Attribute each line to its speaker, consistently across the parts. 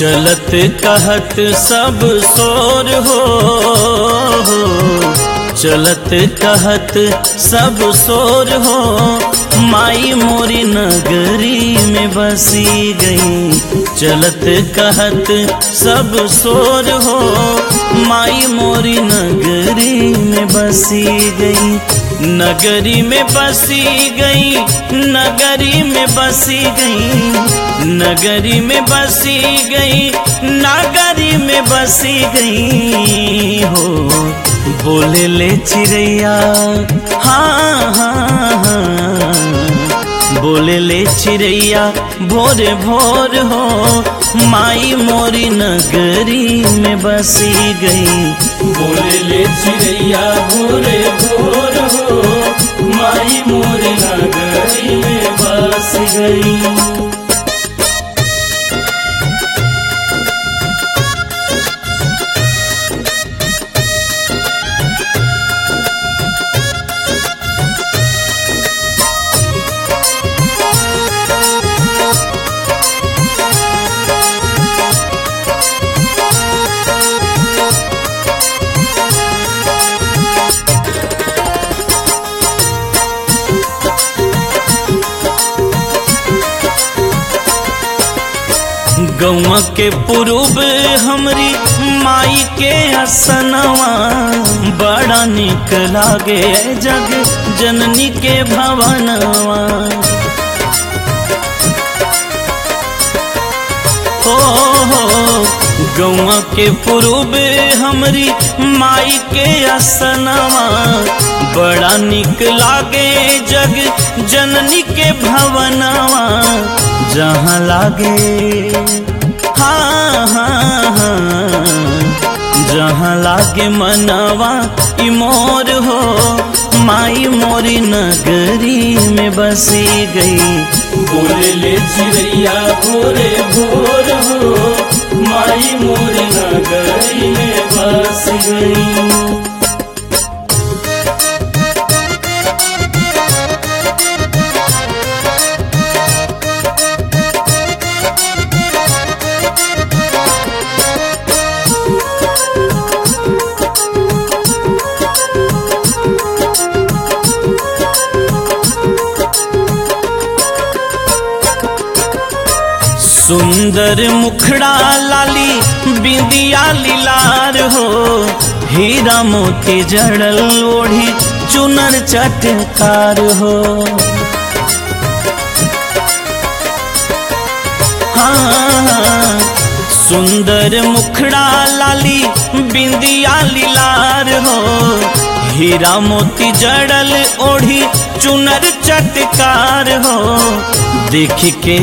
Speaker 1: चलत कहत सब सोर हो, चलत कहत सब सोर हो, माई मोरी नगरी में बसी गई। चलत कहत सब सोर हो, माई मोरी नगरी में बसी गई। नगरी में बसी गई, नगरी में बसी गई, नगरी में बसी गई, नगरी में बसी गई हो। बोले ले चिड़ैया हाँ हाँ हाँ, बोले ले चिड़ैया भोरे भोर हो, माई मोरी नगरी में बसी गई।
Speaker 2: बोले ले चिड़ैया भोरे भोर हो, माई मोरी नगरी में बस गई।
Speaker 1: गौवा के पुरूब हमरी माई के असनवा, बड़ा निक लागे जग जननी के भवनवा। हो गौवा के पुरूब हमरी माई के असनवा, बड़ा निक लागे जग जननी के भवनवा। जहाँ लागे हाँ हाँ हाँ, जहाँ लागे मनवा ई मोर हो, माई मोरी नगरी में बसी गई।
Speaker 2: बोले ले चिड़ैया भोरे भोर हो, माई मोरी नगरी में बस गई।
Speaker 1: सुंदर मुखड़ा लाली बिंदिया लीलार हो, हीरा मोती जड़ल ओढ़ी चुनर चटकार हो। हाँ सुंदर मुखड़ा लाली बिंदिया लीलार हो, हीरा मोती जड़ल ओढ़ी चुनर चटकार हो। देख के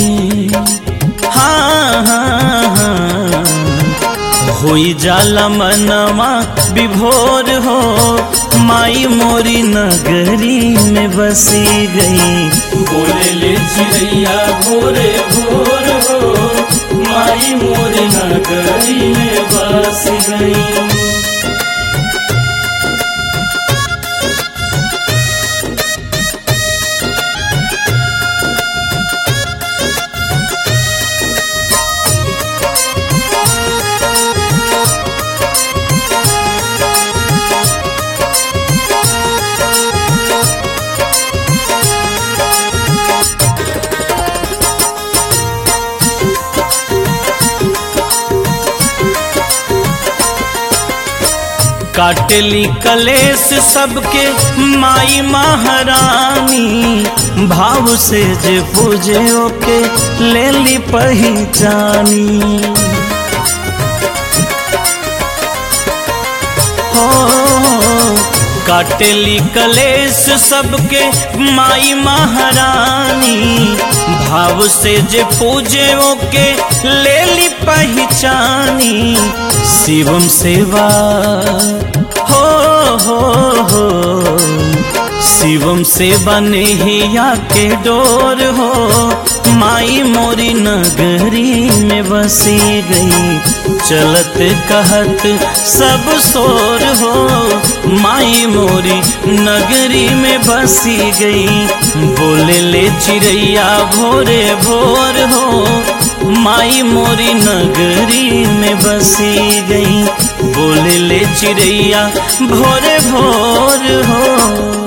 Speaker 1: हाँ हाँ हाँ, होई जाला मनवा विभोर हो, माई मोरी नगरी में बसी गई।
Speaker 2: बोले ले चिड़ैया भोरे भोर हो, माई मोरी नगरी में बस गई।
Speaker 1: काटली कलेस सबके माई महारानी, भाव से जे पूजे ओके ले ली पहचानी। हो काटली कलेस सबके माई महारानी, भाव से जे पूजे ओके ले ली पहचानी। शिवम सेवा हो शिवम सेवा नेहिया के डोर हो, माई मोरी नगरी में बसी गई। चलत कहत सब सोर हो, माई मोरी नगरी में बसी गई। बोले ले चिड़ैया भोरे भोर हो, माई मोरी नगरी में बसी गई। बोले ले चिड़ैया भोरे भोर हो।